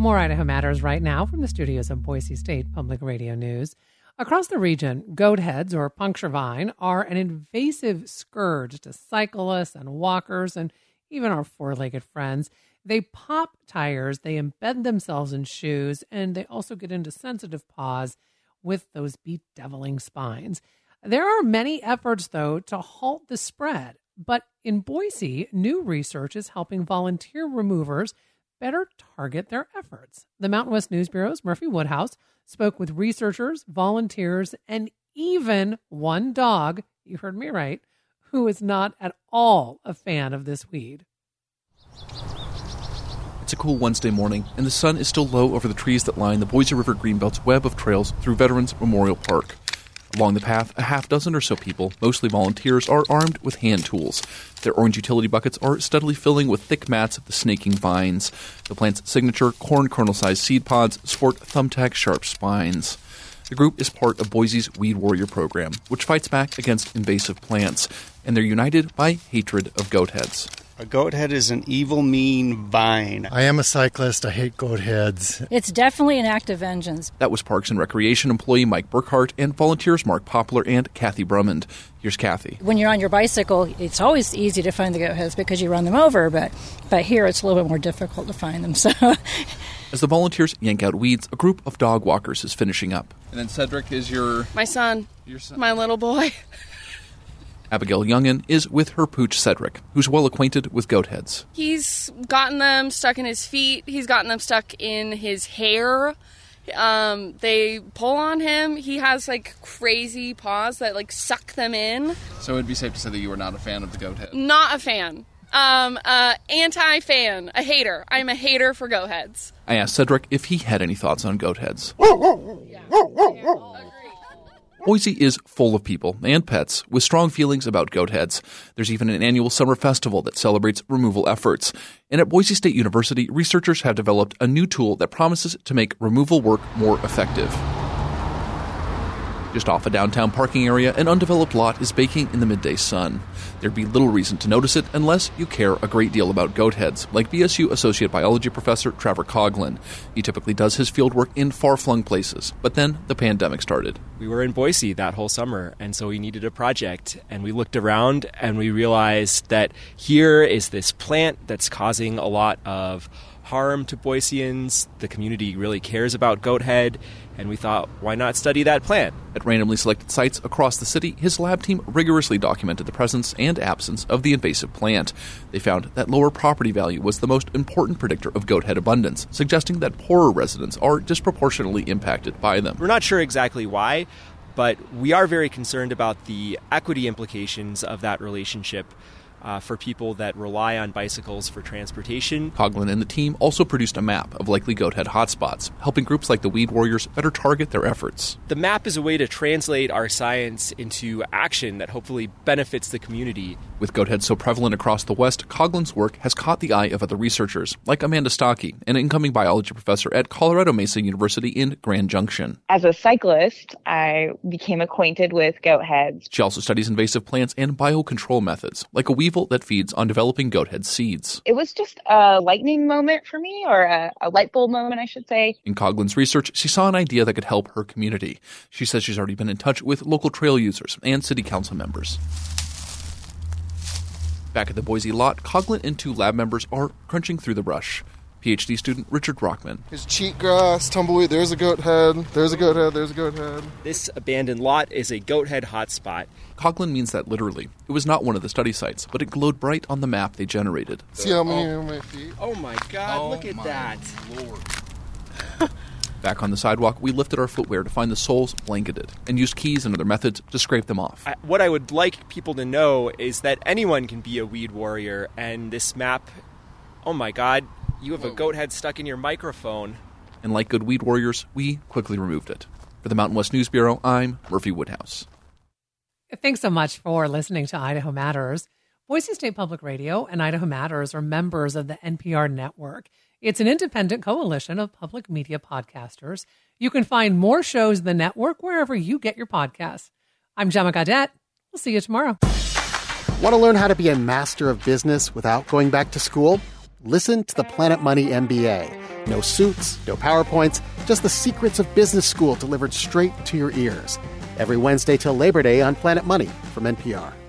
More Idaho Matters right now from the studios of Boise State Public Radio News. Across the region, goat heads or puncture vine are an invasive scourge to cyclists and walkers and even our four-legged friends. They pop tires, they embed themselves in shoes, and they also get into sensitive paws with those bedeviling spines. There are many efforts, though, to halt the spread. But in Boise, new research is helping volunteer removers better target their efforts. The Mountain West News Bureau's Murphy Woodhouse spoke with researchers, volunteers, and even one dog, you heard me right, who is not at all a fan of this weed. It's a cool Wednesday morning, and the sun is still low over the trees that line the Boise River Greenbelt's web of trails through Veterans Memorial Park. Along the path, a half dozen or so people, mostly volunteers, are armed with hand tools. Their orange utility buckets are steadily filling with thick mats of the snaking vines. The plant's signature corn kernel-sized seed pods sport thumbtack-sharp spines. The group is part of Boise's Weed Warrior program, which fights back against invasive plants, and they're united by hatred of goat heads. A goat head is an evil, mean vine. I am a cyclist. I hate goat heads. It's definitely an act of vengeance. That was Parks and Recreation employee Mike Burkhart and volunteers Mark Poplar and Kathy Brummond. Here's Kathy. When you're on your bicycle, it's always easy to find the goat heads because you run them over, but here it's a little bit more difficult to find them. So, as the volunteers yank out weeds, a group of dog walkers is finishing up. And then Cedric is my son. Your son? My little boy. Abigail Youngin is with her pooch Cedric, who's well acquainted with goat heads. He's gotten them stuck in his feet. He's gotten them stuck in his hair. They pull on him. He has crazy paws that suck them in. So it'd be safe to say that you are not a fan of the goat head? Not a fan. Anti-fan. A hater. I'm a hater for goat heads. I asked Cedric if he had any thoughts on goat heads. Boise is full of people and pets with strong feelings about goat heads. There's even an annual summer festival that celebrates removal efforts. And at Boise State University, researchers have developed a new tool that promises to make removal work more effective. Just off a downtown parking area, an undeveloped lot is baking in the midday sun. There'd be little reason to notice it unless you care a great deal about goat heads, like BSU Associate Biology Professor Trevor Coughlin. He typically does his fieldwork in far-flung places, but then the pandemic started. We were in Boise that whole summer, and so we needed a project. And we looked around, and we realized that here is this plant that's causing a lot of harm to Boiseans. The community really cares about goat head, and we thought, why not study that plant? At randomly selected sites across the city, his lab team rigorously documented the presence and absence of the invasive plant. They found that lower property value was the most important predictor of goat head abundance, suggesting that poorer residents are disproportionately impacted by them. We're not sure exactly why, but we are very concerned about the equity implications of that relationship for people that rely on bicycles for transportation. Coughlin and the team also produced a map of likely goat head hotspots, helping groups like the Weed Warriors better target their efforts. The map is a way to translate our science into action that hopefully benefits the community. With goat heads so prevalent across the West, Coughlin's work has caught the eye of other researchers, like Amanda Stockey, an incoming biology professor at Colorado Mesa University in Grand Junction. As a cyclist, I became acquainted with goat heads. She also studies invasive plants and biocontrol methods, like a weevil that feeds on developing goat head seeds. It was just a lightning moment for me, or a light bulb moment, I should say. In Coughlin's research, she saw an idea that could help her community. She says she's already been in touch with local trail users and city council members. Back at the Boise lot, Coughlin and two lab members are crunching through the brush. PhD student Richard Rockman. There's cheatgrass, tumbleweed, there's a goat head, there's a goat head, there's a goat head. This abandoned lot is a goat head hotspot. Coughlin means that literally. It was not one of the study sites, but it glowed bright on the map they generated. See how many are on my feet? Oh my God, look at that. Lord. Back on the sidewalk, we lifted our footwear to find the soles blanketed and used keys and other methods to scrape them off. What I would like people to know is that anyone can be a weed warrior, and this map, oh my God, you have a goat head stuck in your microphone. And like good weed warriors, we quickly removed it. For the Mountain West News Bureau, I'm Murphy Woodhouse. Thanks so much for listening to Idaho Matters. Boise State Public Radio and Idaho Matters are members of the NPR network. It's an independent coalition of public media podcasters. You can find more shows in the network wherever you get your podcasts. I'm Gemma Gaudette. We'll see you tomorrow. Want to learn how to be a master of business without going back to school? Listen to the Planet Money MBA. No suits, no PowerPoints, just the secrets of business school delivered straight to your ears. Every Wednesday till Labor Day on Planet Money from NPR.